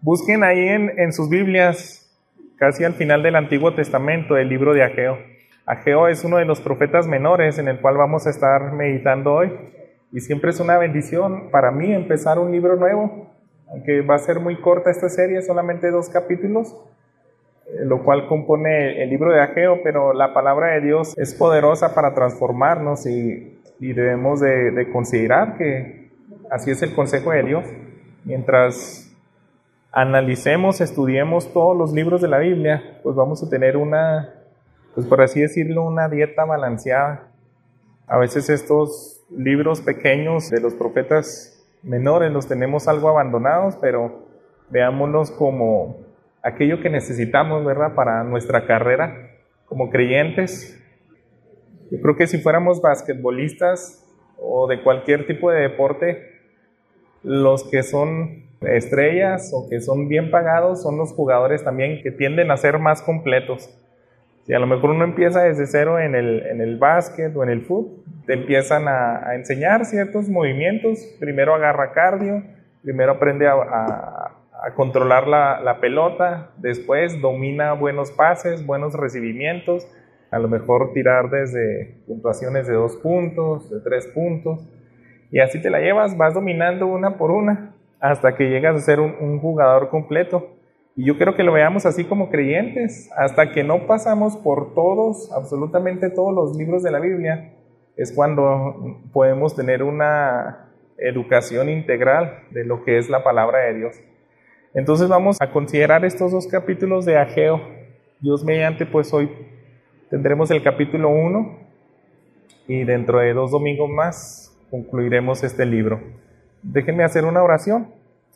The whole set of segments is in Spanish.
Busquen ahí en sus Biblias, casi al final del Antiguo Testamento, el libro de Ageo. Ageo es uno de los profetas menores en el cual vamos a estar meditando hoy. Y siempre es una bendición para mí empezar un libro nuevo, aunque va a ser muy corta esta serie, solamente 2 capítulos, lo cual compone el libro de Ageo, pero la palabra de Dios es poderosa para transformarnos y debemos de considerar que así es el consejo de Dios. Mientras analicemos, estudiemos todos los libros de la Biblia, pues vamos a tener pues por así decirlo, una dieta balanceada. A veces estos libros pequeños de los profetas menores los tenemos algo abandonados, pero veámoslos como aquello que necesitamos, ¿verdad?, para nuestra carrera como creyentes. Yo creo que si fuéramos basquetbolistas o de cualquier tipo de deporte, los que son estrellas o que son bien pagados son los jugadores también que tienden a ser más completos. Si a lo mejor uno empieza desde cero en el básquet o en el fútbol, te empiezan a enseñar ciertos movimientos. Primero agarra cardio, primero aprende a controlar la pelota, después domina buenos pases, buenos recibimientos, a lo mejor tirar desde puntuaciones de 2 puntos, de 3 puntos, y así te la llevas, vas dominando una por una, hasta que llegas a ser un jugador completo. Y yo quiero que lo veamos así como creyentes, hasta que no pasamos por todos, absolutamente todos los libros de la Biblia, es cuando podemos tener una educación integral de lo que es la palabra de Dios. Entonces vamos a considerar estos 2 capítulos de Ageo. Dios mediante, pues hoy tendremos el capítulo 1 y dentro de 2 domingos más concluiremos este libro. Déjenme hacer una oración.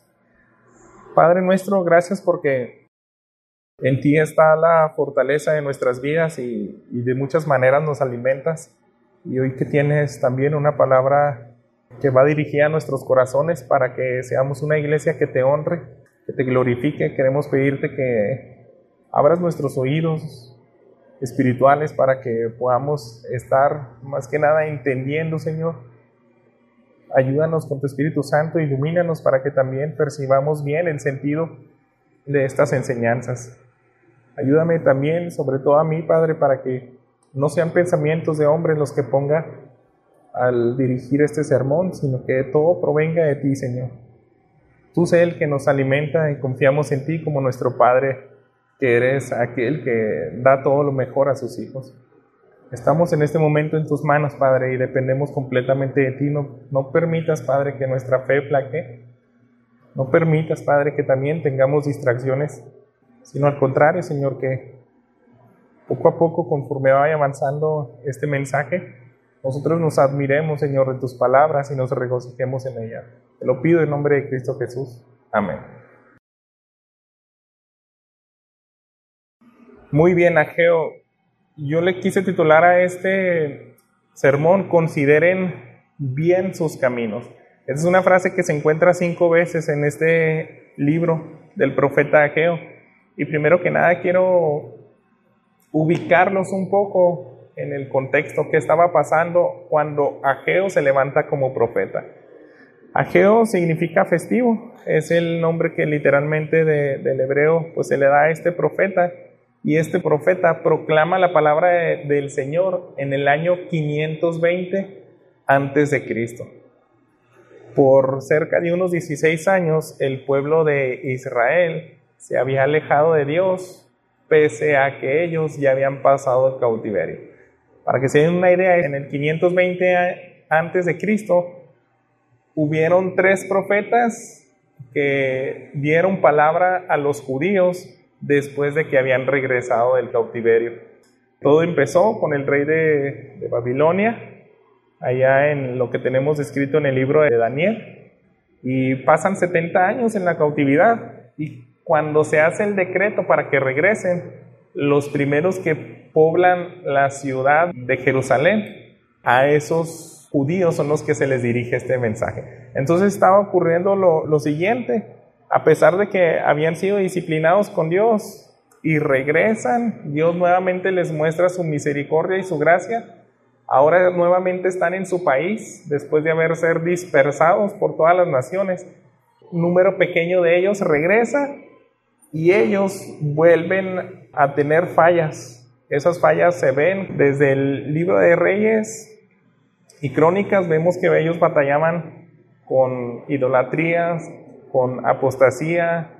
Padre nuestro, gracias porque en ti está la fortaleza de nuestras vidas y de muchas maneras nos alimentas. Y hoy que tienes también una palabra que va dirigida a nuestros corazones para que seamos una iglesia que te honre, que te glorifique, queremos pedirte que abras nuestros oídos espirituales para que podamos estar más que nada entendiendo, Señor. Ayúdanos con tu Espíritu Santo, ilumínanos para que también percibamos bien el sentido de estas enseñanzas. Ayúdame también, sobre todo a mí, Padre, para que no sean pensamientos de hombre los que ponga al dirigir este sermón, sino que todo provenga de ti, Señor. Tú sé el que nos alimenta y confiamos en ti como nuestro Padre, que eres aquel que da todo lo mejor a sus hijos. Estamos en este momento en tus manos, Padre, y dependemos completamente de ti. No permitas, Padre, que nuestra fe flaquee. No permitas, Padre, que también tengamos distracciones, sino al contrario, Señor, que poco a poco, conforme vaya avanzando este mensaje, nosotros nos admiremos, Señor, de tus palabras y nos regocijemos en ellas. Te lo pido en nombre de Cristo Jesús. Amén. Muy bien, Ageo. Yo le quise titular a este sermón, consideren bien sus caminos. Esta es una frase que se encuentra 5 veces en este libro del profeta Ageo. Y primero que nada quiero ubicarlos un poco en el contexto que estaba pasando cuando Ageo se levanta como profeta. Ageo significa festivo, es el nombre que literalmente del hebreo pues se le da a este profeta. Y este profeta proclama la palabra del Señor en el año 520 antes de Cristo. Por cerca de unos 16 años, el pueblo de Israel se había alejado de Dios, pese a que ellos ya habían pasado el cautiverio. Para que se den una idea, en el 520 antes de Cristo, hubieron 3 profetas que dieron palabra a los judíos después de que habían regresado del cautiverio. Todo empezó con el rey de Babilonia, allá en lo que tenemos escrito en el libro de Daniel, y pasan 70 años en la cautividad, y cuando se hace el decreto para que regresen, los primeros que poblan la ciudad de Jerusalén, a esos judíos son los que se les dirige este mensaje. Entonces estaba ocurriendo lo siguiente. A pesar de que habían sido disciplinados con Dios y regresan, Dios nuevamente les muestra su misericordia y su gracia. Ahora nuevamente están en su país, después de haber sido dispersados por todas las naciones. número pequeño de ellos regresa y ellos vuelven a tener fallas. Esas fallas se ven desde el libro de Reyes y Crónicas. Vemos que ellos batallaban con idolatrías, con apostasía,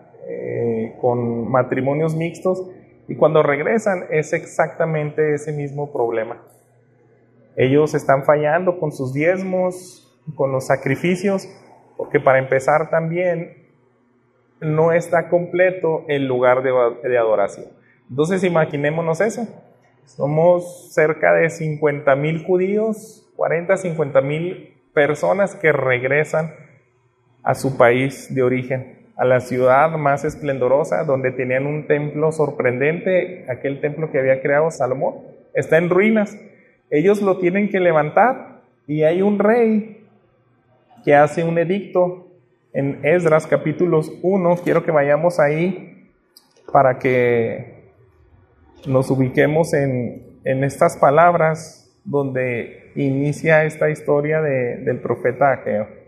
con matrimonios mixtos, y cuando regresan es exactamente ese mismo problema. Ellos están fallando con sus diezmos, con los sacrificios, porque para empezar también no está completo el lugar de adoración. Entonces imaginémonos eso. Somos cerca de 50,000 judíos, 50,000 personas que regresan a su país de origen, a la ciudad más esplendorosa, donde tenían un templo sorprendente. Aquel templo que había creado Salomón está en ruinas. Ellos lo tienen que levantar y hay un rey que hace un edicto en Esdras capítulo 1. Quiero que vayamos ahí para que nos ubiquemos en estas palabras donde inicia esta historia del profeta Ageo.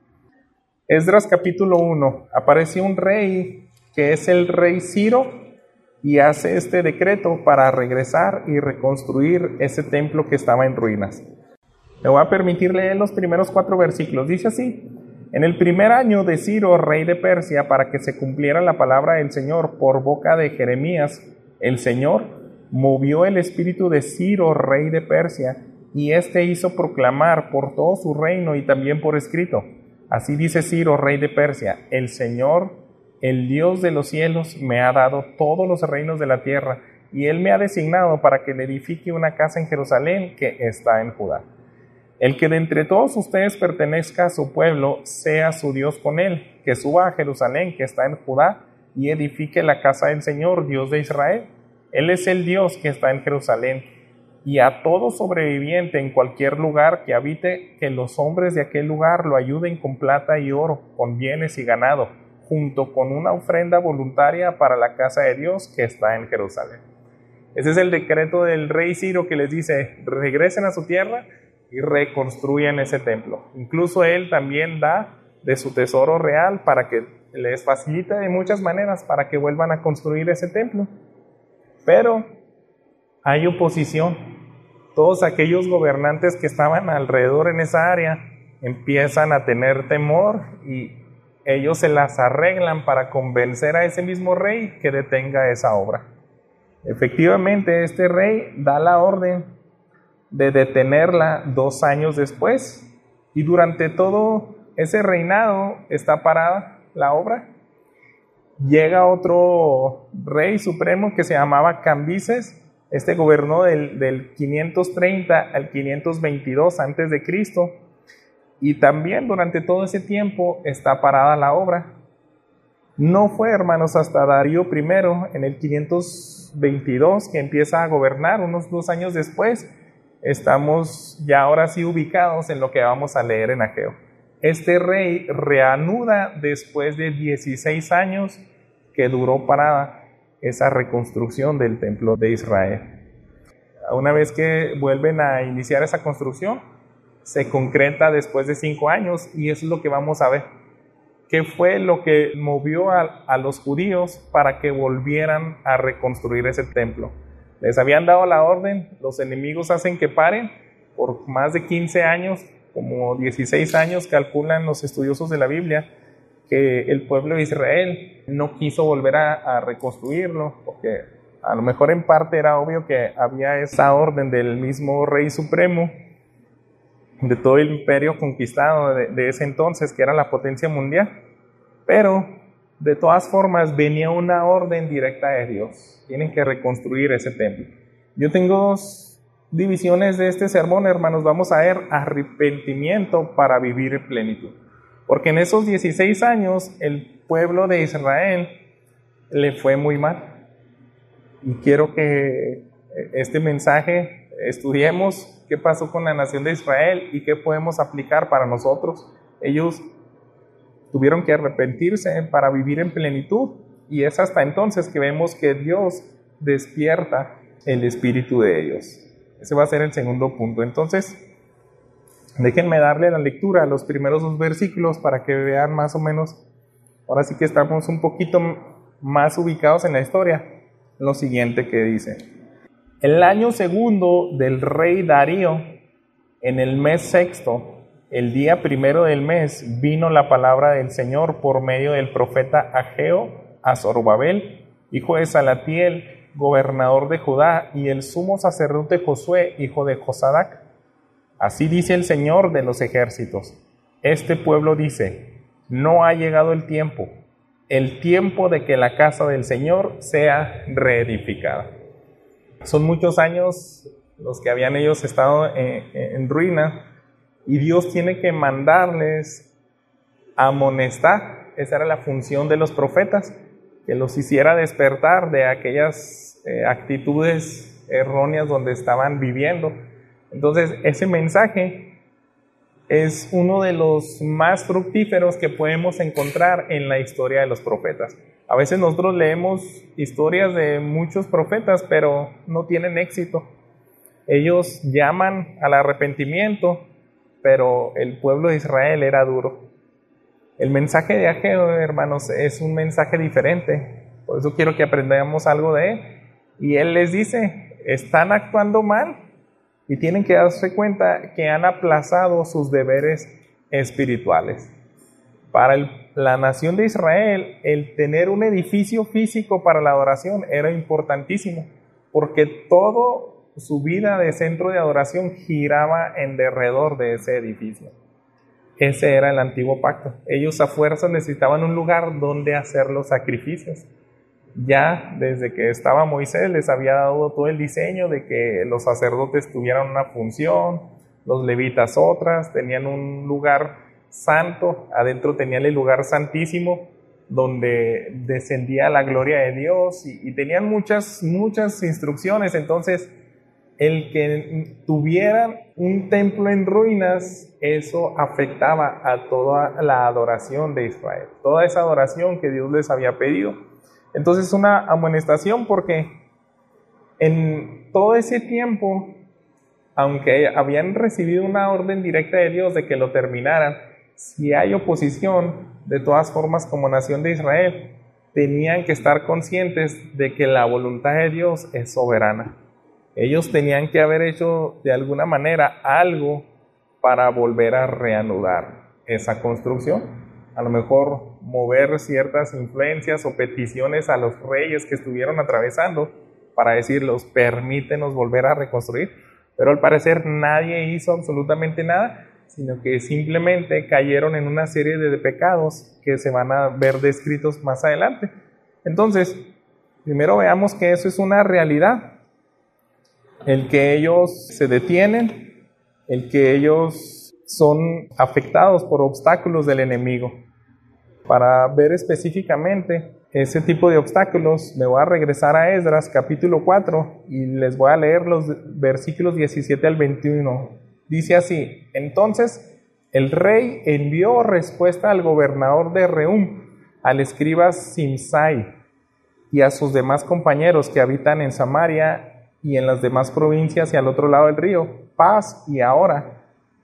Esdras capítulo 1, apareció un rey que es el rey Ciro y hace este decreto para regresar y reconstruir ese templo que estaba en ruinas. Me voy a permitir leer los primeros 4 versículos. Dice así: en el primer año de Ciro, rey de Persia, para que se cumpliera la palabra del Señor por boca de Jeremías, el Señor movió el espíritu de Ciro, rey de Persia, y éste hizo proclamar por todo su reino y también por escrito. Así dice Ciro, rey de Persia: el Señor, el Dios de los cielos, me ha dado todos los reinos de la tierra, y Él me ha designado para que le edifique una casa en Jerusalén que está en Judá. El que de entre todos ustedes pertenezca a su pueblo, sea su Dios con él, que suba a Jerusalén que está en Judá, y edifique la casa del Señor, Dios de Israel. Él es el Dios que está en Jerusalén. Y a todo sobreviviente en cualquier lugar que habite, que los hombres de aquel lugar lo ayuden con plata y oro, con bienes y ganado, junto con una ofrenda voluntaria para la casa de Dios que está en Jerusalén. Ese es el decreto del rey Ciro, que les dice: regresen a su tierra y reconstruyan ese templo. Incluso él también da de su tesoro real para que les facilite de muchas maneras para que vuelvan a construir ese templo. Pero hay oposición. Todos aquellos gobernantes que estaban alrededor en esa área empiezan a tener temor y ellos se las arreglan para convencer a ese mismo rey que detenga esa obra. Efectivamente, este rey da la orden de detenerla 2 años después, y durante todo ese reinado está parada la obra. Llega otro rey supremo que se llamaba Cambises. Este gobernó del 530 al 522 antes de Cristo, y también durante todo ese tiempo está parada la obra. No fue, hermanos, hasta Darío I en el 522 que empieza a gobernar. Unos 2 años después estamos ya ahora sí ubicados en lo que vamos a leer en Ageo. Este rey reanuda después de 16 años que duró parada esa reconstrucción del templo de Israel. Una vez que vuelven a iniciar esa construcción, se concreta después de 5 años, y eso es lo que vamos a ver. ¿Qué fue lo que movió a los judíos para que volvieran a reconstruir ese templo? Les habían dado la orden, los enemigos hacen que paren por más de 15 años, como 16 años calculan los estudiosos de la Biblia, que el pueblo de Israel no quiso volver a reconstruirlo, porque a lo mejor en parte era obvio que había esa orden del mismo rey supremo de todo el imperio conquistado de ese entonces, que era la potencia mundial, pero de todas formas venía una orden directa de Dios: tienen que reconstruir ese templo. Yo tengo 2 divisiones de este sermón, hermanos. Vamos a ver arrepentimiento para vivir en plenitud. Porque en esos 16 años el pueblo de Israel le fue muy mal. Y quiero que este mensaje estudiemos qué pasó con la nación de Israel y qué podemos aplicar para nosotros. Ellos tuvieron que arrepentirse para vivir en plenitud, y es hasta entonces que vemos que Dios despierta el espíritu de ellos. Ese va a ser el segundo punto. Entonces, déjenme darle la lectura a los primeros 2 versículos para que vean más o menos ahora sí que estamos un poquito más ubicados en la historia. Lo siguiente que dice: el año segundo del rey Darío, en el mes sexto, el día primero del mes, vino la palabra del Señor por medio del profeta Ageo a Zorobabel, hijo de Salatiel, gobernador de Judá, y el sumo sacerdote Josué, hijo de Josadac. Así dice el Señor de los ejércitos: este pueblo dice, no ha llegado el tiempo de que la casa del Señor sea reedificada. Son muchos años los que habían ellos estado en ruina, y Dios tiene que mandarles amonestar. Esa era la función de los profetas, que los hiciera despertar de aquellas actitudes erróneas donde estaban viviendo. Entonces, ese mensaje es uno de los más fructíferos que podemos encontrar en la historia de los profetas. A veces nosotros leemos historias de muchos profetas, pero no tienen éxito. Ellos llaman al arrepentimiento, pero el pueblo de Israel era duro. El mensaje de Ageo, hermanos, es un mensaje diferente. Por eso quiero que aprendamos algo de él. Y él les dice, están actuando mal y tienen que darse cuenta que han aplazado sus deberes espirituales. Para la nación de Israel, el tener un edificio físico para la adoración era importantísimo, porque toda su vida de centro de adoración giraba en derredor de ese edificio. Ese era el antiguo pacto. Ellos a fuerza necesitaban un lugar donde hacer los sacrificios. Ya desde que estaba Moisés les había dado todo el diseño de que los sacerdotes tuvieran una función, los levitas otras, tenían un lugar santo, adentro tenían el lugar santísimo donde descendía la gloria de Dios, y tenían muchas instrucciones. Entonces, el que tuvieran un templo en ruinas, eso afectaba a toda la adoración de Israel, toda esa adoración que Dios les había pedido. Entonces, una amonestación, porque en todo ese tiempo, aunque habían recibido una orden directa de Dios de que lo terminaran, si hay oposición, de todas formas, como nación de Israel, tenían que estar conscientes de que la voluntad de Dios es soberana. Ellos tenían que haber hecho de alguna manera algo para volver a reanudar esa construcción. A lo mejor mover ciertas influencias o peticiones a los reyes que estuvieron atravesando para decirles, permítenos volver a reconstruir. Pero al parecer nadie hizo absolutamente nada, sino que simplemente cayeron en una serie de pecados que se van a ver descritos más adelante. Entonces, primero veamos que eso es una realidad. El que ellos se detienen, el que ellos son afectados por obstáculos del enemigo. Para ver específicamente ese tipo de obstáculos, me voy a regresar a Esdras capítulo 4 y les voy a leer los versículos 17 al 21. Dice así: entonces el rey envió respuesta al gobernador de Reum, al escriba Simsai y a sus demás compañeros que habitan en Samaria y en las demás provincias y al otro lado del río: paz y ahora.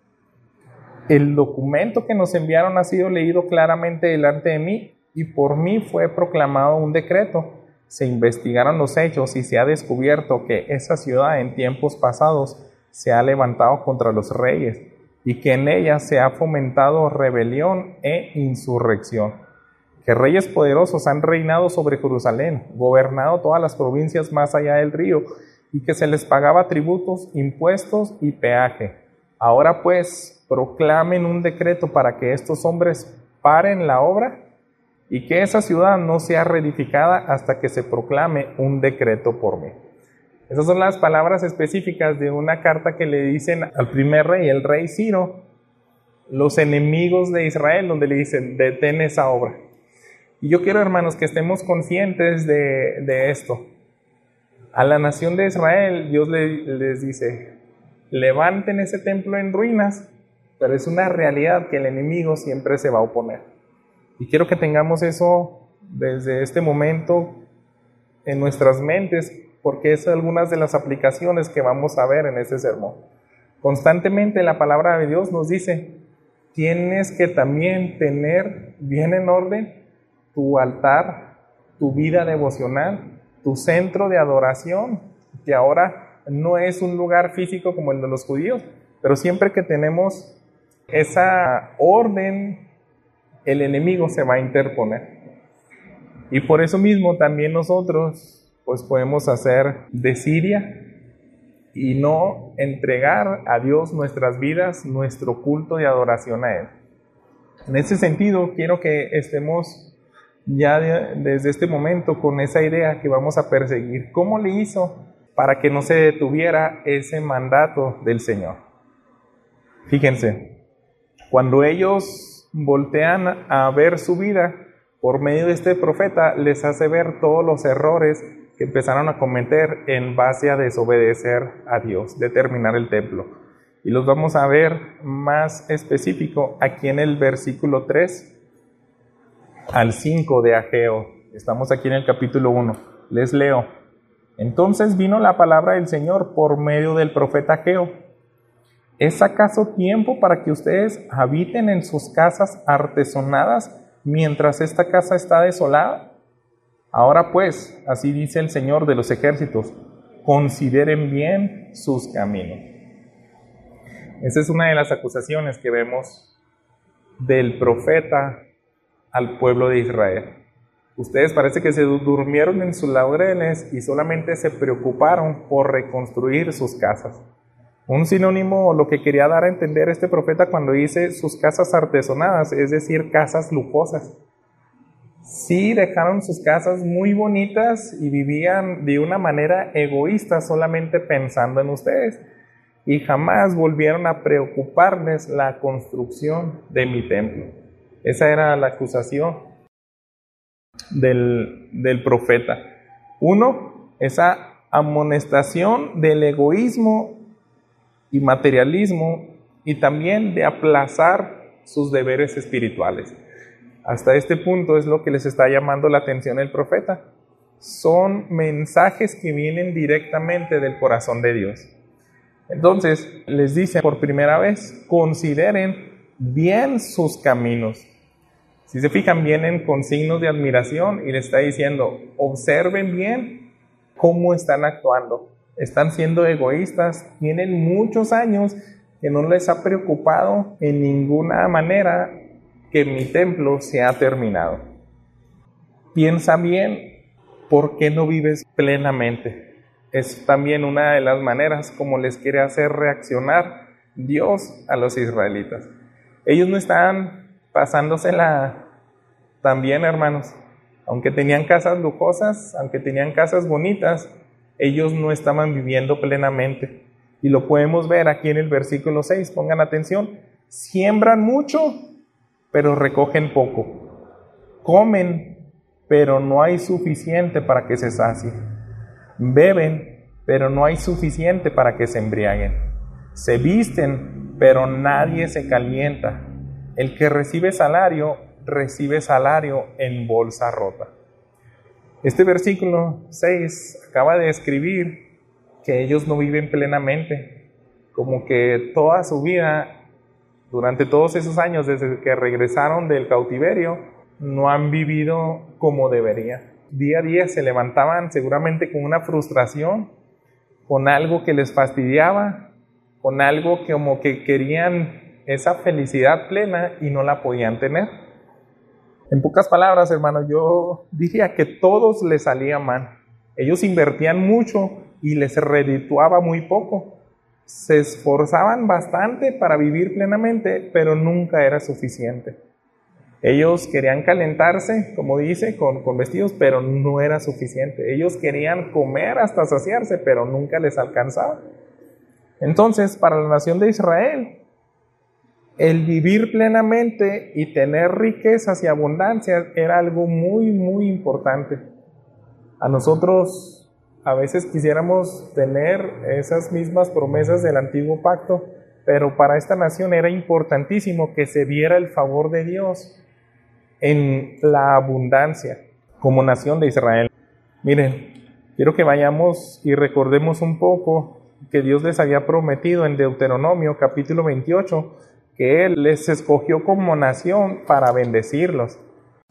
El documento que nos enviaron ha sido leído claramente delante de mí, y por mí fue proclamado un decreto. Se investigaron los hechos y se ha descubierto que esa ciudad en tiempos pasados se ha levantado contra los reyes, y que en ella se ha fomentado rebelión e insurrección. Que reyes poderosos han reinado sobre Jerusalén, gobernado todas las provincias más allá del río, y que se les pagaba tributos, impuestos y peaje. Ahora pues, proclamen un decreto para que estos hombres paren la obra y que esa ciudad no sea reedificada hasta que se proclame un decreto por mí. Esas son las palabras específicas de una carta que le dicen al primer rey, el rey Ciro, los enemigos de Israel, donde le dicen, detén esa obra. Y yo quiero, hermanos, que estemos conscientes de esto. A la nación de Israel, Dios les dice, levanten ese templo en ruinas, pero es una realidad que el enemigo siempre se va a oponer. Y quiero que tengamos eso desde este momento en nuestras mentes, porque es algunas de las aplicaciones que vamos a ver en este sermón. Constantemente la palabra de Dios nos dice, tienes que también tener bien en orden tu altar, tu vida devocional, tu centro de adoración, que ahora no es un lugar físico como el de los judíos, pero siempre que tenemos esa orden, el enemigo se va a interponer. Y por eso mismo también nosotros pues podemos hacer desidia y no entregar a Dios nuestras vidas, nuestro culto de adoración a Él. En ese sentido, quiero que estemos ya desde este momento con esa idea que vamos a perseguir. ¿Cómo le hizo para que no se detuviera ese mandato del Señor? Fíjense, cuando ellos voltean a ver su vida por medio de este profeta, les hace ver todos los errores que empezaron a cometer en base a desobedecer a Dios, de terminar el templo. Y los vamos a ver más específico aquí en el versículo 3 al 5 de Ageo. Estamos aquí en el capítulo 1. Les leo. Entonces vino la palabra del Señor por medio del profeta Ageo. ¿Es acaso tiempo para que ustedes habiten en sus casas artesonadas mientras esta casa está desolada? Ahora pues, así dice el Señor de los ejércitos, consideren bien sus caminos. Esa es una de las acusaciones que vemos del profeta al pueblo de Israel. Ustedes parece que se durmieron en sus laureles y solamente se preocuparon por reconstruir sus casas. Un sinónimo, lo que quería dar a entender este profeta cuando dice sus casas artesonadas, es decir, casas lujosas. Sí, dejaron sus casas muy bonitas y vivían de una manera egoísta, solamente pensando en ustedes. Y jamás volvieron a preocuparles la construcción de mi templo. Esa era la acusación del profeta. Uno, esa amonestación del egoísmo y materialismo y también de aplazar sus deberes espirituales. Hasta este punto es lo que les está llamando la atención el profeta. Son mensajes que vienen directamente del corazón de Dios. Entonces les dice por primera vez, consideren bien sus caminos. Si se fijan, vienen con signos de admiración y les está diciendo, observen bien cómo están actuando. Están siendo egoístas, tienen muchos años que no les ha preocupado en ninguna manera que mi templo se ha terminado. Piensa bien, ¿por qué no vives plenamente? Es también una de las maneras como les quiere hacer reaccionar Dios a los israelitas. Ellos no están pasándosela tan bien, hermanos. Aunque tenían casas lujosas, aunque tenían casas bonitas, ellos no estaban viviendo plenamente. Y lo podemos ver aquí en el versículo 6, pongan atención. Siembran mucho, pero recogen poco. Comen, pero no hay suficiente para que se sacien. Beben, pero no hay suficiente para que se embriaguen. Se visten, pero nadie se calienta. El que recibe salario en bolsa rota. Este versículo 6 acaba de escribir que ellos no viven plenamente, como que toda su vida, durante todos esos años desde que regresaron del cautiverio, no han vivido como debería. Día a día se levantaban seguramente con una frustración, con algo que les fastidiaba, con algo que como que querían esa felicidad plena y no la podían tener. En pocas palabras, hermano, yo diría que todos les salía mal. Ellos invertían mucho y les redituaba muy poco. Se esforzaban bastante para vivir plenamente, pero nunca era suficiente. Ellos querían calentarse, como dice, con vestidos, pero no era suficiente. Ellos querían comer hasta saciarse, pero nunca les alcanzaba. Entonces, para la nación de Israel, el vivir plenamente y tener riquezas y abundancia era algo muy, muy importante. A nosotros a veces quisiéramos tener esas mismas promesas del antiguo pacto, pero para esta nación era importantísimo que se viera el favor de Dios en la abundancia como nación de Israel. Miren, quiero que vayamos y recordemos un poco que Dios les había prometido en Deuteronomio capítulo 28, que Él les escogió como nación para bendecirlos.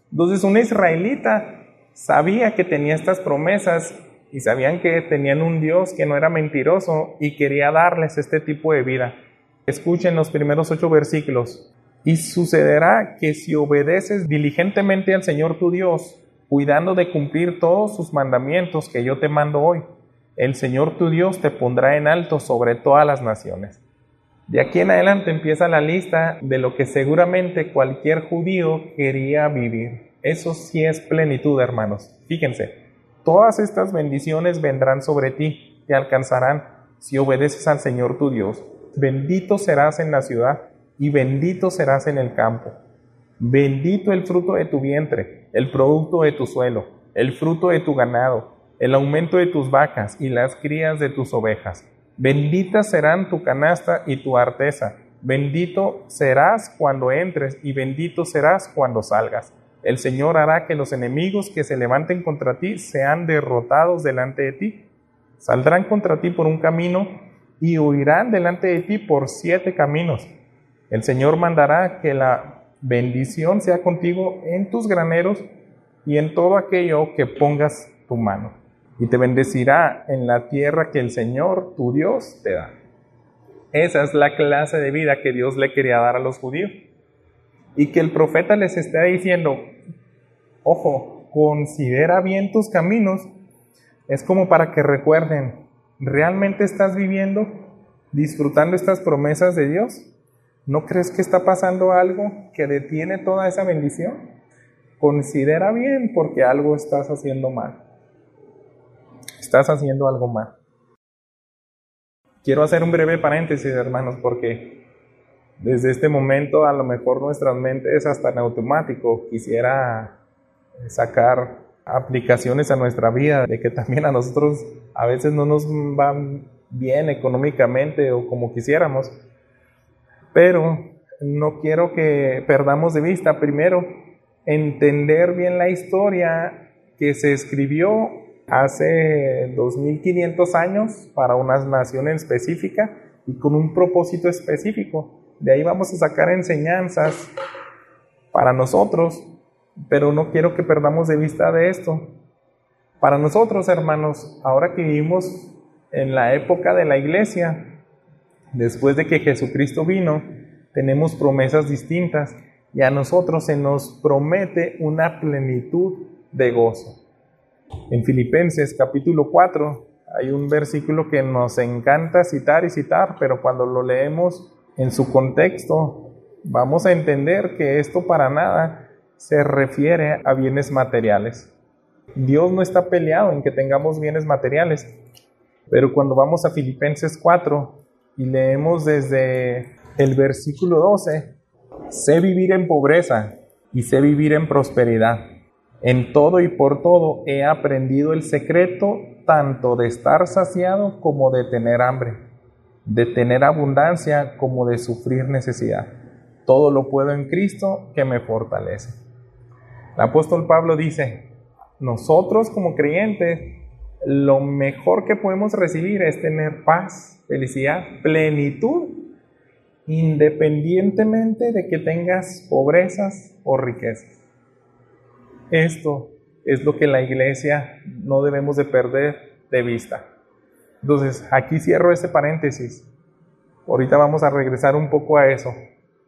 Entonces un israelita sabía que tenía estas promesas y sabían que tenían un Dios que no era mentiroso y quería darles este tipo de vida. Escuchen los primeros 8 versículos. Y sucederá que si obedeces diligentemente al Señor tu Dios, cuidando de cumplir todos sus mandamientos que yo te mando hoy, el Señor tu Dios te pondrá en alto sobre todas las naciones. De aquí en adelante empieza la lista de lo que seguramente cualquier judío quería vivir. Eso sí es plenitud, hermanos. Fíjense, todas estas bendiciones vendrán sobre ti, te alcanzarán si obedeces al Señor tu Dios. Bendito serás en la ciudad y bendito serás en el campo. Bendito el fruto de tu vientre, el producto de tu suelo, el fruto de tu ganado, el aumento de tus vacas y las crías de tus ovejas. Benditas serán tu canasta y tu arteza. Bendito serás cuando entres y bendito serás cuando salgas. El Señor hará que los enemigos que se levanten contra ti sean derrotados delante de ti. Saldrán contra ti por un camino y huirán delante de ti por 7 caminos. El Señor mandará que la bendición sea contigo en tus graneros y en todo aquello que pongas tu mano. Y te bendecirá en la tierra que el Señor, tu Dios, te da. Esa es la clase de vida que Dios le quería dar a los judíos. Y que el profeta les está diciendo, ojo, considera bien tus caminos. Es como para que recuerden, ¿realmente estás viviendo, disfrutando estas promesas de Dios? ¿No crees que está pasando algo que detiene toda esa bendición? Considera bien porque algo estás haciendo mal. Estás haciendo algo mal. Quiero hacer un breve paréntesis, hermanos, porque desde este momento a lo mejor nuestras mentes hasta en automático quisiera sacar aplicaciones a nuestra vida, de que también a nosotros a veces no nos va bien económicamente o como quisiéramos, pero no quiero que perdamos de vista primero entender bien la historia que se escribió hace 2500 años para una nación específica y con un propósito específico. De ahí vamos a sacar enseñanzas para nosotros, pero no quiero que perdamos de vista de esto. Para nosotros, hermanos, ahora que vivimos en la época de la iglesia, después de que Jesucristo vino, tenemos promesas distintas y a nosotros se nos promete una plenitud de gozo. En Filipenses capítulo 4 hay un versículo que nos encanta citar y citar, pero cuando lo leemos en su contexto vamos a entender que esto para nada se refiere a bienes materiales. Dios no está peleado en que tengamos bienes materiales, pero cuando vamos a Filipenses 4 y leemos desde el versículo 12, sé vivir en pobreza y sé vivir en prosperidad. En todo y por todo he aprendido el secreto tanto de estar saciado como de tener hambre, de tener abundancia como de sufrir necesidad. Todo lo puedo en Cristo que me fortalece. El apóstol Pablo dice, nosotros como creyentes, lo mejor que podemos recibir es tener paz, felicidad, plenitud, independientemente de que tengas pobrezas o riquezas. Esto es lo que la iglesia no debemos de perder de vista. Entonces, aquí cierro este paréntesis. Ahorita vamos a regresar un poco a eso.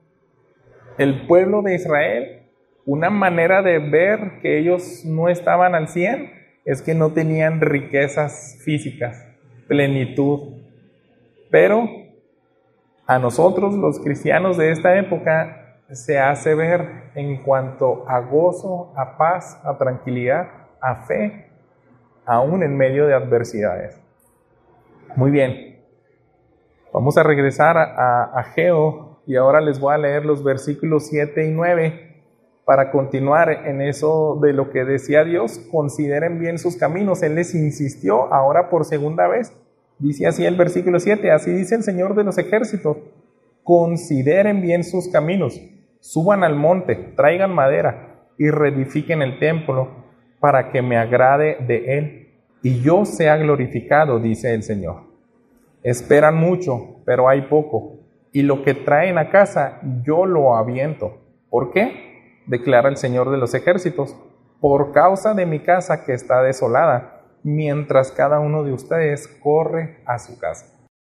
El pueblo de Israel, una manera de ver que ellos no estaban al 100 es que no tenían riquezas físicas, plenitud. Pero a nosotros, los cristianos de esta época, se hace ver en cuanto a gozo, a paz, a tranquilidad, a fe, aún en medio de adversidades. Muy bien, vamos a regresar a Ageo y ahora les voy a leer los versículos 7 y 9 para continuar en eso de lo que decía Dios. Consideren bien sus caminos. Él les insistió ahora por segunda vez. Dice así el versículo 7, así dice el Señor de los ejércitos, consideren bien sus caminos. Suban al monte, traigan madera y reedifiquen el templo para que me agrade de él y yo sea glorificado, dice el Señor. Esperan mucho, pero hay poco, y lo que traen a casa yo lo aviento. ¿Por qué? declara el Señor de los ejércitos, por causa de mi casa que está desolada, mientras cada uno de ustedes corre a su casa.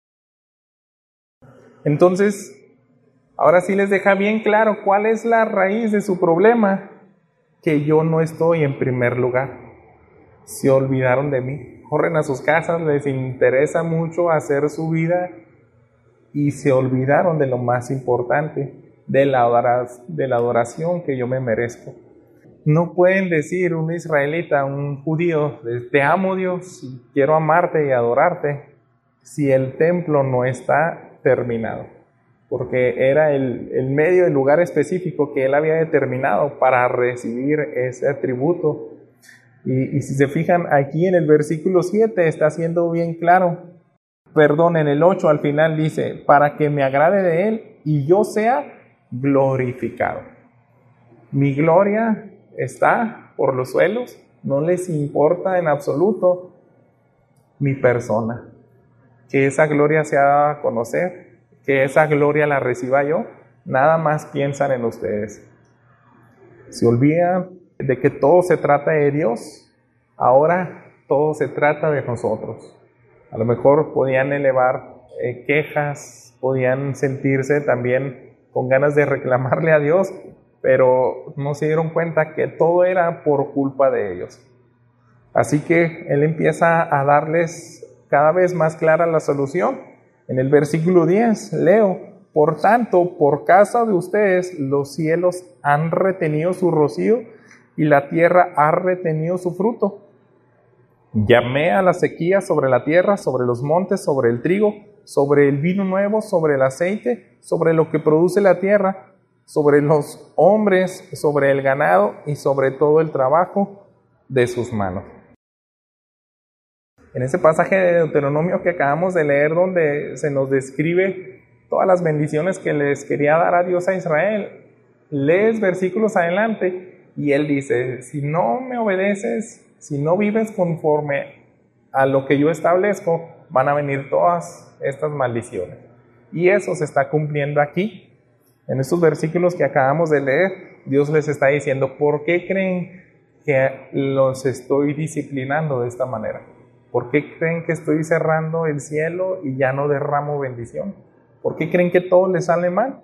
Entonces, ahora sí les deja bien claro cuál es la raíz de su problema, que yo no estoy en primer lugar. Se olvidaron de mí, corren a sus casas, les interesa mucho hacer su vida y se olvidaron de lo más importante, de la adoración que yo me merezco. No pueden decir un israelita, un judío, te amo Dios y quiero amarte y adorarte, si el templo no está terminado, porque era el medio, el lugar específico que él había determinado para recibir ese atributo. Y si se fijan, aquí en el versículo 7 está siendo bien claro, en el 8 al final dice, para que me agrade de él y yo sea glorificado. Mi gloria está por los suelos, no les importa en absoluto mi persona. Que esa gloria se haga a conocer, que esa gloria la reciba yo, nada más piensan en ustedes. Se olvidan de que todo se trata de Dios, ahora todo se trata de nosotros. A lo mejor podían elevar quejas, podían sentirse también con ganas de reclamarle a Dios, pero no se dieron cuenta que todo era por culpa de ellos. Así que Él empieza a darles cada vez más clara la solución. En el versículo 10 leo, por tanto, por causa de ustedes, los cielos han retenido su rocío y la tierra ha retenido su fruto. Llamé a la sequía sobre la tierra, sobre los montes, sobre el trigo, sobre el vino nuevo, sobre el aceite, sobre lo que produce la tierra, sobre los hombres, sobre el ganado y sobre todo el trabajo de sus manos. En ese pasaje de Deuteronomio que acabamos de leer, donde se nos describe todas las bendiciones que les quería dar a Dios a Israel, lees versículos adelante y Él dice, si no me obedeces, si no vives conforme a lo que yo establezco, van a venir todas estas maldiciones. Y eso se está cumpliendo aquí. En estos versículos que acabamos de leer, Dios les está diciendo, ¿por qué creen que los estoy disciplinando de esta manera? ¿Por qué creen que estoy cerrando el cielo y ya no derramo bendición? ¿Por qué creen que todo les sale mal?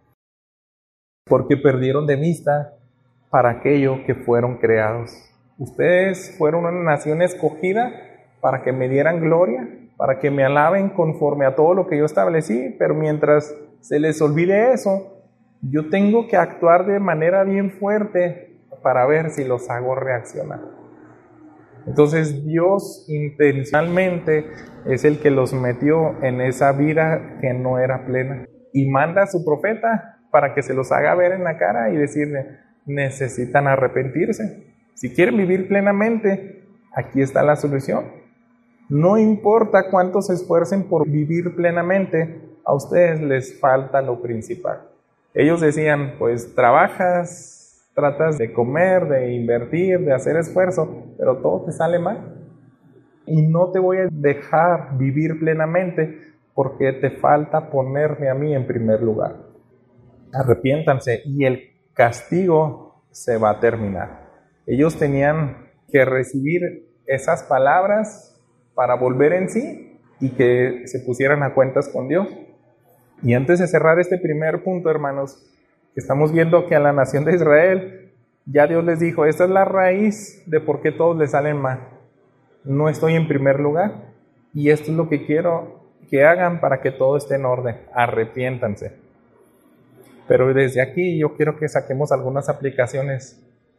Porque perdieron de vista para aquello que fueron creados. Ustedes fueron una nación escogida para que me dieran gloria, para que me alaben conforme a todo lo que yo establecí, pero mientras se les olvide eso, yo tengo que actuar de manera bien fuerte para ver si los hago reaccionar. Entonces Dios intencionalmente es el que los metió en esa vida que no era plena y manda a su profeta para que se los haga ver en la cara y decirle, necesitan arrepentirse. Si quieren vivir plenamente, aquí está la solución. No importa cuánto se esfuercen por vivir plenamente, a ustedes les falta lo principal. Ellos decían, pues trabajas, tratas de comer, de invertir, de hacer esfuerzo, pero todo te sale mal. Y no te voy a dejar vivir plenamente porque te falta ponerme a mí en primer lugar. Arrepiéntanse y el castigo se va a terminar. Ellos tenían que recibir esas palabras para volver en sí y que se pusieran a cuentas con Dios. Y antes de cerrar este primer punto, hermanos, estamos viendo que a la nación de Israel ya Dios les dijo, esta es la raíz de por qué todos les salen mal. No estoy en primer lugar y esto es lo que quiero que hagan para que todo esté en orden. Arrepiéntanse. Pero desde aquí yo quiero que saquemos algunas aplicaciones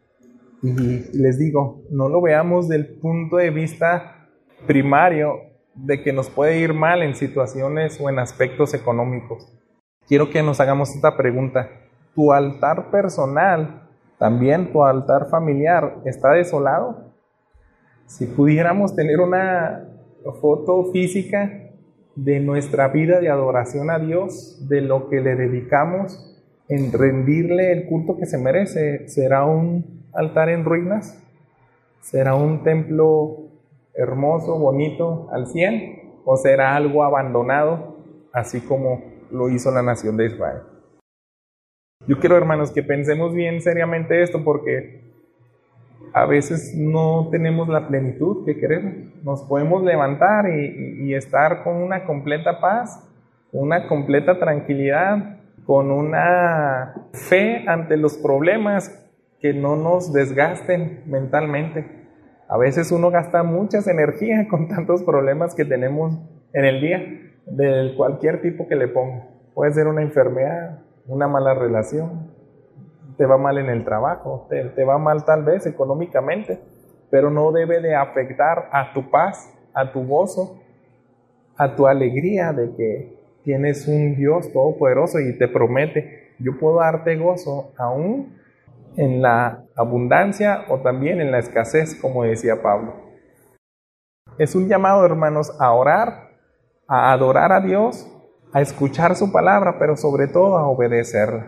y les digo, no lo veamos del punto de vista primario de que nos puede ir mal en situaciones o en aspectos económicos. Quiero que nos hagamos esta pregunta. ¿Tu altar personal, también tu altar familiar, está desolado? Si pudiéramos tener una foto física de nuestra vida de adoración a Dios, de lo que le dedicamos en rendirle el culto que se merece, ¿será un altar en ruinas? ¿Será un templo hermoso, bonito, al 100? ¿O será algo abandonado, así como lo hizo la nación de Israel? Yo quiero, hermanos, que pensemos bien seriamente esto, porque a veces no tenemos la plenitud que queremos. Nos podemos levantar y estar con una completa paz, una completa tranquilidad, con una fe ante los problemas que no nos desgasten mentalmente. A veces uno gasta muchas energías con tantos problemas que tenemos en el día, de cualquier tipo que le ponga. Puede ser una enfermedad, una mala relación, te va mal en el trabajo, te va mal tal vez económicamente, pero no debe de afectar a tu paz, a tu gozo, a tu alegría de que tienes un Dios todopoderoso y te promete: yo puedo darte gozo aún en la abundancia o también en la escasez, como decía Pablo. Es un llamado, hermanos, a orar, a adorar a Dios, a escuchar su palabra, pero sobre todo a obedecerla.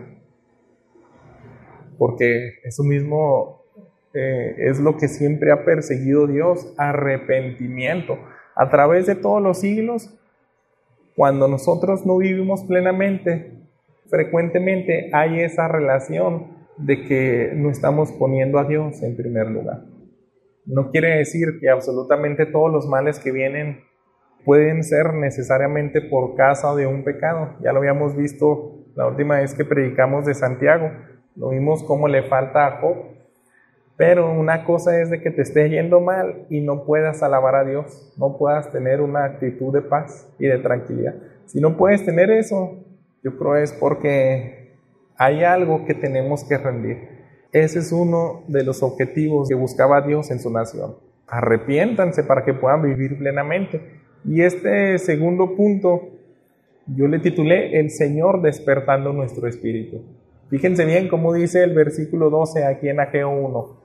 Porque eso mismo es lo que siempre ha perseguido Dios: arrepentimiento. A través de todos los siglos, cuando nosotros no vivimos plenamente, frecuentemente hay esa relación de que no estamos poniendo a Dios en primer lugar. No quiere decir que absolutamente todos los males que vienen pueden ser necesariamente por causa de un pecado. Ya lo habíamos visto la última vez que predicamos de Santiago. Lo vimos cómo le falta a Job. Pero una cosa es de que te esté yendo mal y no puedas alabar a Dios, no puedas tener una actitud de paz y de tranquilidad. Si no puedes tener eso, yo creo es porque hay algo que tenemos que rendir. Ese es uno de los objetivos que buscaba Dios en su nación. Arrepiéntanse para que puedan vivir plenamente. Y este segundo punto yo le titulé: el Señor despertando nuestro espíritu. Fíjense bien cómo dice el versículo 12 aquí en Ageo 1.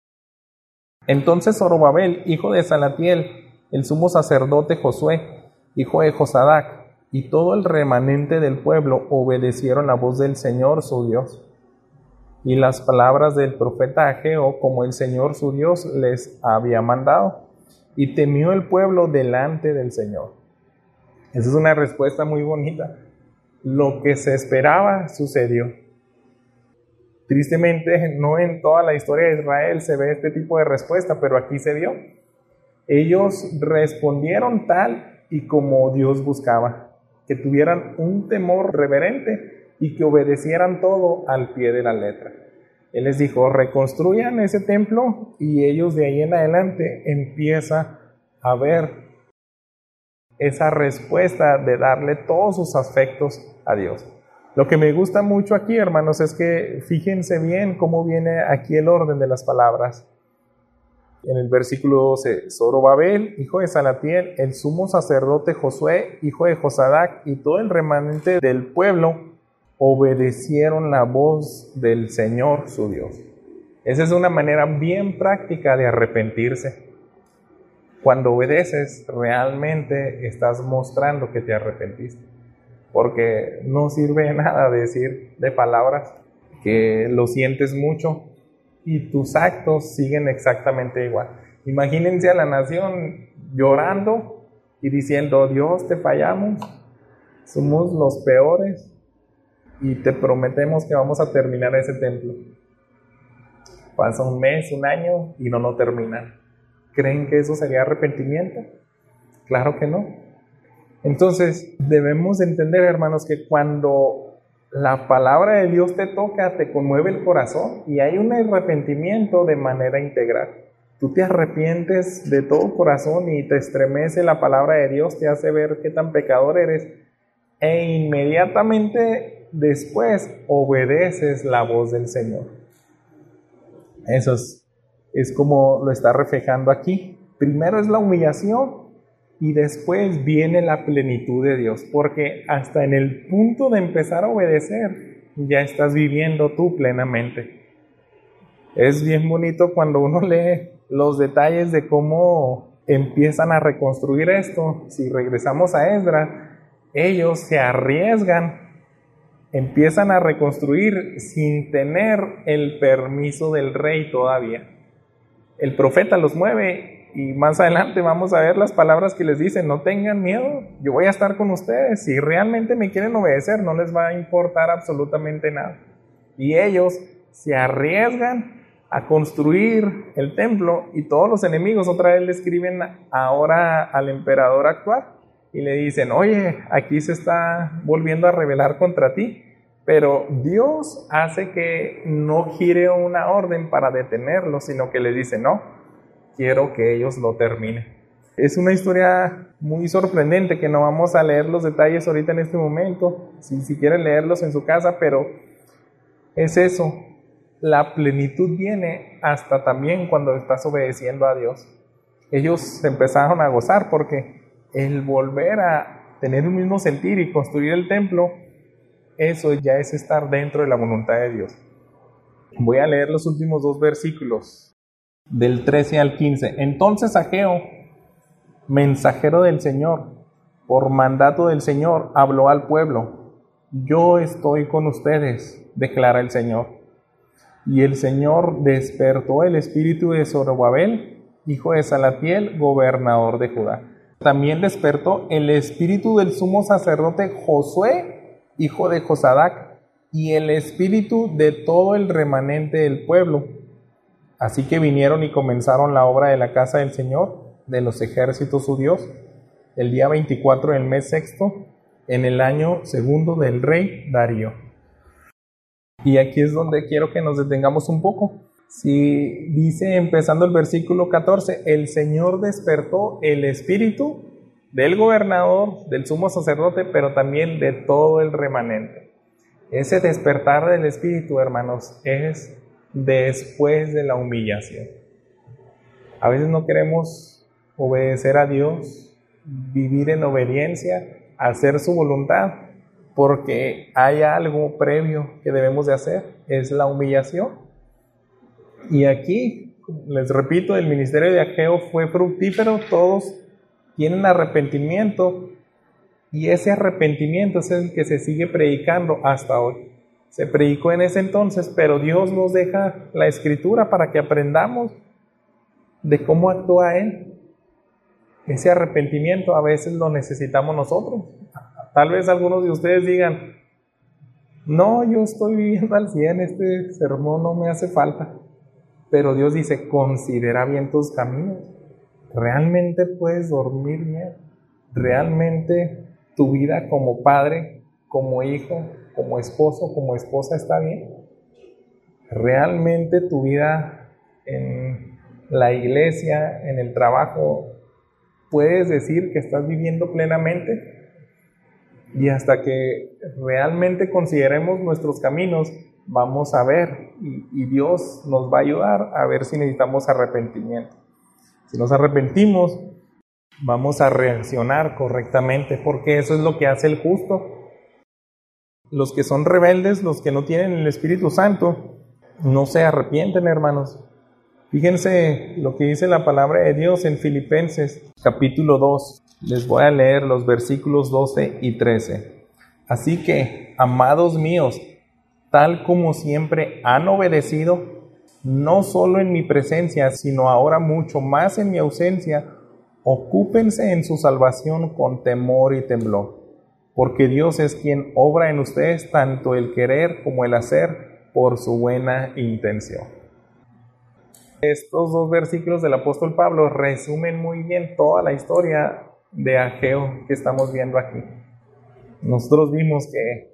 Entonces Zorobabel, hijo de Salatiel, el sumo sacerdote Josué, hijo de Josadac, y todo el remanente del pueblo obedecieron la voz del Señor su Dios y las palabras del profeta Ageo, como el Señor su Dios les había mandado, y temió el pueblo delante del Señor. Esa es una respuesta muy bonita. Lo que se esperaba sucedió. Tristemente, no en toda la historia de Israel se ve este tipo de respuesta, pero aquí se dio. Ellos respondieron tal y como Dios buscaba, que tuvieran un temor reverente y que obedecieran todo al pie de la letra. Él les dijo: reconstruyan ese templo, y ellos de ahí en adelante empieza a ver esa respuesta de darle todos sus afectos a Dios. Lo que me gusta mucho aquí, hermanos, es que fíjense bien cómo viene aquí el orden de las palabras. En el versículo 12, Zorobabel, hijo de Salatiel, el sumo sacerdote Josué, hijo de Josadac, y todo el remanente del pueblo obedecieron la voz del Señor su Dios. Esa es una manera bien práctica de arrepentirse. Cuando obedeces, realmente estás mostrando que te arrepentiste. Porque no sirve de nada decir de palabras que lo sientes mucho y tus actos siguen exactamente igual. Imagínense a la nación llorando y diciendo: Dios, te fallamos, somos los peores y te prometemos que vamos a terminar ese templo. Pasa un mes, un año y no lo terminan. ¿Creen que eso sería arrepentimiento? Claro que no. Entonces, debemos entender, hermanos, que cuando la palabra de Dios te toca, te conmueve el corazón y hay un arrepentimiento de manera integral. Tú te arrepientes de todo corazón y te estremece la palabra de Dios, te hace ver qué tan pecador eres, e inmediatamente después obedeces la voz del Señor. Eso es como lo está reflejando aquí. Primero es la humillación, y después viene la plenitud de Dios, porque hasta en el punto de empezar a obedecer, ya estás viviendo tú plenamente. Es bien bonito cuando uno lee los detalles de cómo empiezan a reconstruir esto. Si regresamos a Esdras, ellos se arriesgan, empiezan a reconstruir sin tener el permiso del rey todavía. El profeta los mueve. Y más adelante vamos a ver las palabras que les dicen: no tengan miedo, yo voy a estar con ustedes. Si realmente me quieren obedecer, no les va a importar absolutamente nada. Y ellos se arriesgan a construir el templo y todos los enemigos otra vez le escriben ahora al emperador actual y le dicen, oye, aquí se está volviendo a rebelar contra ti. Pero Dios hace que no gire una orden para detenerlo, sino que le dice, no, quiero que ellos lo terminen. Es una historia muy sorprendente que no vamos a leer los detalles ahorita en este momento, si quieren leerlos en su casa, pero es eso. La plenitud viene hasta también cuando estás obedeciendo a Dios. Ellos se empezaron a gozar porque el volver a tener un mismo sentir y construir el templo, eso ya es estar dentro de la voluntad de Dios. Voy a leer los últimos 2 versículos, del 13 al 15. Entonces Ageo, mensajero del Señor, por mandato del Señor, habló al pueblo. Yo estoy con ustedes, declara el Señor. Y el Señor despertó el espíritu de Zorobabel, hijo de Salatiel, gobernador de Judá. También despertó el espíritu del sumo sacerdote Josué, hijo de Josadac, y el espíritu de todo el remanente del pueblo. Así que vinieron y comenzaron la obra de la casa del Señor, de los ejércitos su Dios, el día 24 del mes sexto, en el año segundo del rey Darío. Y aquí es donde quiero que nos detengamos un poco. Si dice, empezando el versículo 14, el Señor despertó el espíritu del gobernador, del sumo sacerdote, pero también de todo el remanente. Ese despertar del espíritu, hermanos, es después de la humillación. A veces no queremos obedecer a Dios, vivir en obediencia, hacer su voluntad, porque hay algo previo que debemos de hacer, es la humillación. Y aquí, les repito, el ministerio de Ageo fue fructífero, todos tienen arrepentimiento, y ese arrepentimiento es el que se sigue predicando hasta hoy. Se predicó en ese entonces, pero Dios nos deja la Escritura para que aprendamos de cómo actúa Él. Ese arrepentimiento a veces lo necesitamos nosotros. Tal vez algunos de ustedes digan, no, yo estoy viviendo al 100, este sermón no me hace falta. Pero Dios dice, considera bien tus caminos. ¿Realmente puedes dormir bien? ¿Realmente tu vida como padre, como hijo, como esposo, como esposa está bien? ¿Realmente tu vida en la iglesia, en el trabajo, puedes decir que estás viviendo plenamente? Y hasta que realmente consideremos nuestros caminos, vamos a ver, y Dios nos va a ayudar a ver si necesitamos arrepentimiento. Si nos arrepentimos, vamos a reaccionar correctamente, porque eso es lo que hace el justo. Los que son rebeldes, los que no tienen el Espíritu Santo, no se arrepienten, hermanos. Fíjense lo que dice la palabra de Dios en Filipenses capítulo 2. Les voy a leer los versículos 12 y 13. Así que, amados míos, tal como siempre han obedecido, no solo en mi presencia, sino ahora mucho más en mi ausencia, ocúpense en su salvación con temor y temblor, porque Dios es quien obra en ustedes tanto el querer como el hacer por su buena intención. Estos 2 versículos del apóstol Pablo resumen muy bien toda la historia de Ageo que estamos viendo aquí. Nosotros vimos que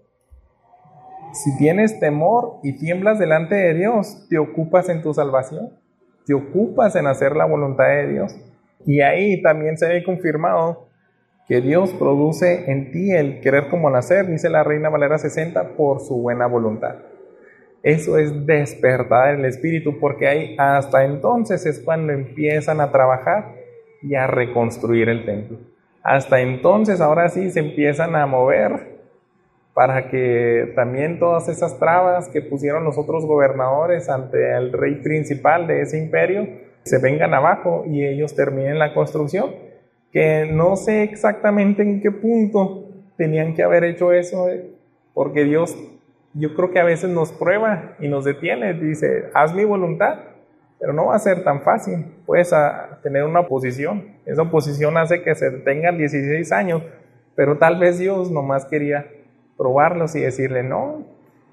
si tienes temor y tiemblas delante de Dios, te ocupas en tu salvación, te ocupas en hacer la voluntad de Dios. Y ahí también se ve confirmado que Dios produce en ti el querer como el hacer, dice la Reina Valera 60, por su buena voluntad. Eso es despertar el espíritu, porque ahí hasta entonces es cuando empiezan a trabajar y a reconstruir el templo. Hasta entonces, ahora sí, se empiezan a mover para que también todas esas trabas que pusieron los otros gobernadores ante el rey principal de ese imperio se vengan abajo y ellos terminen la construcción. Que no sé exactamente en qué punto tenían que haber hecho eso, porque Dios, yo creo que a veces nos prueba y nos detiene, dice, haz mi voluntad, pero no va a ser tan fácil. Puedes tener una oposición, esa oposición hace que se detengan 16 años, pero tal vez Dios nomás quería probarlos y decirle, no,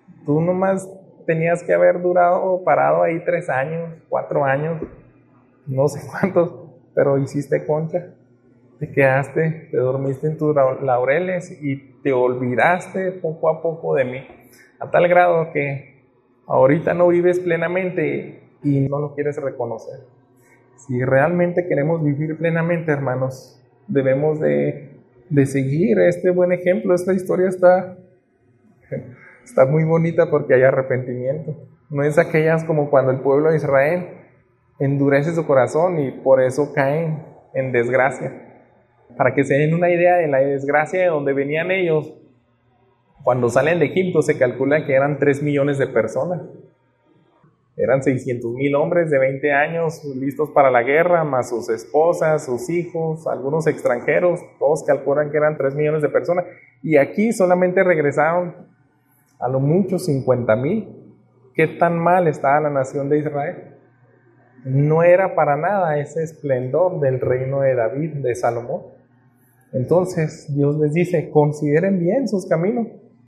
Tú nomás tenías que haber durado parado ahí 3 años, 4 años, no sé cuántos, pero hiciste concha. Te quedaste, te dormiste en tus laureles y te olvidaste poco a poco de mí, a tal grado que ahorita no vives plenamente y no lo quieres reconocer. Si realmente queremos vivir plenamente, hermanos, debemos de seguir este buen ejemplo. Esta historia está muy bonita porque hay arrepentimiento. No es aquellas como cuando el pueblo de Israel endurece su corazón y por eso caen en desgracia. Para que se den una idea de la desgracia de donde venían ellos, cuando salen de Egipto se calcula que eran 3 millones de personas. Eran 600,000 hombres de 20 años listos para la guerra, más sus esposas, sus hijos, algunos extranjeros, todos calculan que eran 3 millones de personas. Y aquí solamente regresaron a lo mucho 50,000. ¿Qué tan mal estaba la nación de Israel? No era para nada ese esplendor del reino de David, de Salomón. Entonces Dios les dice, consideren bien sus caminos.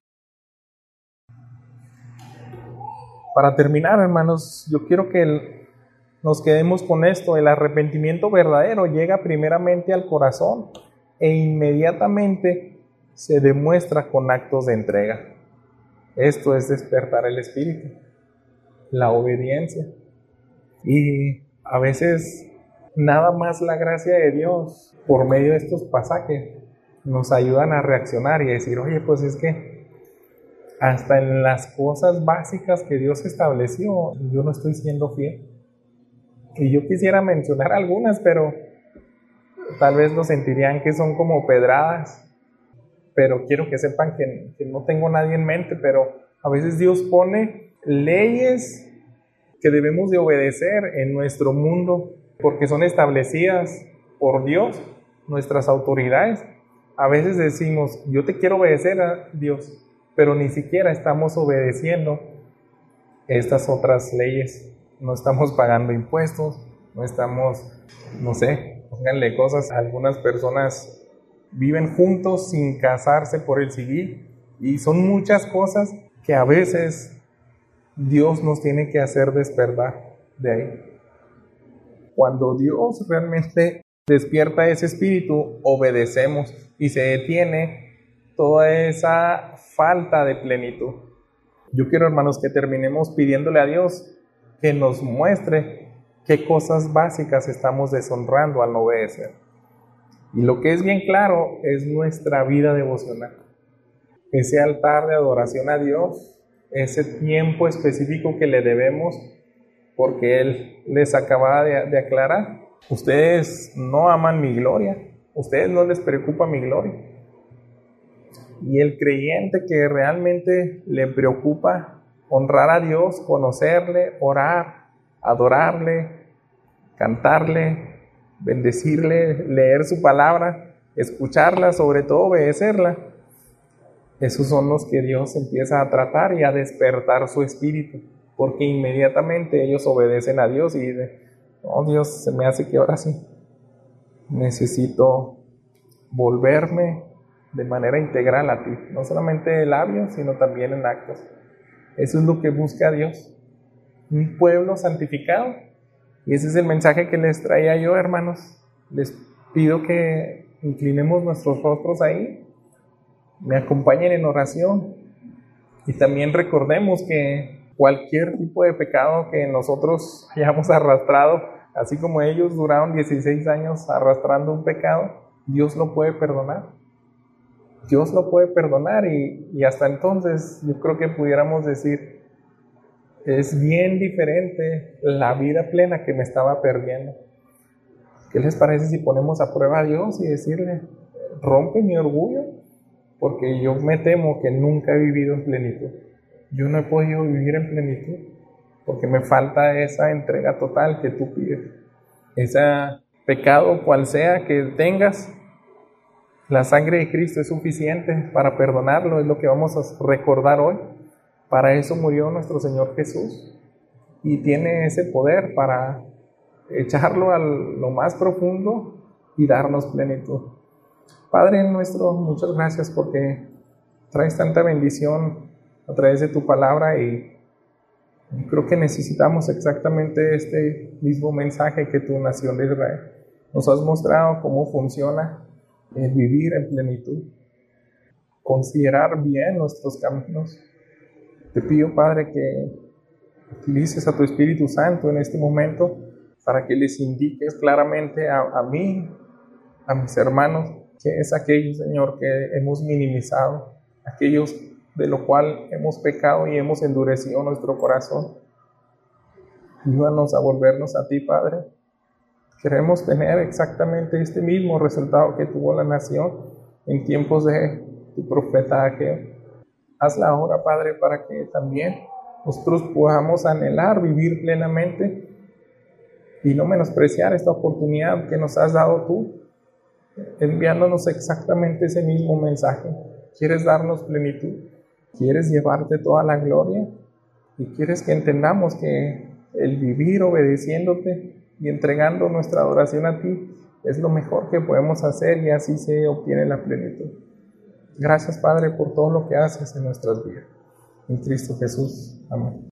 Para terminar, hermanos, yo quiero que nos quedemos con esto. El arrepentimiento verdadero llega primeramente al corazón e inmediatamente se demuestra con actos de entrega. Esto es despertar el espíritu, la obediencia. Y a veces nada más la gracia de Dios por medio de estos pasajes nos ayudan a reaccionar y a decir, oye, pues es que hasta en las cosas básicas que Dios estableció, yo no estoy siendo fiel. Y yo quisiera mencionar algunas, pero tal vez lo sentirían que son como pedradas. Pero quiero que sepan que no tengo nadie en mente, pero a veces Dios pone leyes que debemos de obedecer en nuestro mundo porque son establecidas por Dios, nuestras autoridades. A veces decimos, yo te quiero obedecer a Dios, pero ni siquiera estamos obedeciendo estas otras leyes. No estamos pagando impuestos, no estamos, no sé, pónganle cosas. Algunas personas viven juntos sin casarse por el civil y son muchas cosas que a veces Dios nos tiene que hacer despertar de ahí. Cuando Dios realmente despierta ese espíritu, obedecemos y se detiene toda esa falta de plenitud. Yo quiero, hermanos, que terminemos pidiéndole a Dios que nos muestre qué cosas básicas estamos deshonrando al no obedecer. Y lo que es bien claro es nuestra vida devocional. Ese altar de adoración a Dios, ese tiempo específico que le debemos, porque Él les acaba de aclarar, ustedes no aman mi gloria, ustedes no les preocupa mi gloria. Y el creyente que realmente le preocupa honrar a Dios, conocerle, orar, adorarle, cantarle, bendecirle, leer su palabra, escucharla, sobre todo obedecerla, esos son los que Dios empieza a tratar y a despertar su espíritu, porque inmediatamente ellos obedecen a Dios y dicen, oh Dios, se me hace que ahora sí necesito volverme de manera integral a ti, no solamente de labios, sino también en actos. Eso es lo que busca Dios, un pueblo santificado. Y ese es el mensaje que les traía yo, hermanos. Les pido que inclinemos nuestros rostros ahí, me acompañen en oración y también recordemos que cualquier tipo de pecado que nosotros hayamos arrastrado, así como ellos duraron 16 años arrastrando un pecado, Dios lo puede perdonar. Dios lo puede perdonar y hasta entonces yo creo que pudiéramos decir, es bien diferente la vida plena que me estaba perdiendo. ¿Qué les parece si ponemos a prueba a Dios y decirle, rompe mi orgullo? Porque yo me temo que nunca he vivido en plenitud. Yo no he podido vivir en plenitud porque me falta esa entrega total que tú pides. Ese pecado, cual sea que tengas, la sangre de Cristo es suficiente para perdonarlo, es lo que vamos a recordar hoy. Para eso murió nuestro Señor Jesús y tiene ese poder para echarlo a lo más profundo y darnos plenitud. Padre nuestro, muchas gracias porque traes tanta bendición a través de tu palabra, y creo que necesitamos exactamente este mismo mensaje que tu nación de Israel. Nos has mostrado cómo funciona el vivir en plenitud, considerar bien nuestros caminos. Te pido, Padre, que utilices a tu Espíritu Santo en este momento para que les indiques claramente a mí, a mis hermanos, que es aquello, Señor, que hemos minimizado, aquellos de lo cual hemos pecado y hemos endurecido nuestro corazón. Ayúdanos a volvernos a ti, Padre. Queremos tener exactamente este mismo resultado que tuvo la nación en tiempos de tu profeta Ageo. Hazla ahora, Padre, para que también nosotros podamos anhelar vivir plenamente y no menospreciar esta oportunidad que nos has dado tú, enviándonos exactamente ese mismo mensaje. ¿Quieres darnos plenitud? ¿Quieres llevarte toda la gloria? ¿Y quieres que entendamos que el vivir obedeciéndote y entregando nuestra adoración a ti es lo mejor que podemos hacer, y así se obtiene la plenitud? Gracias, Padre, por todo lo que haces en nuestras vidas. En Cristo Jesús. Amén.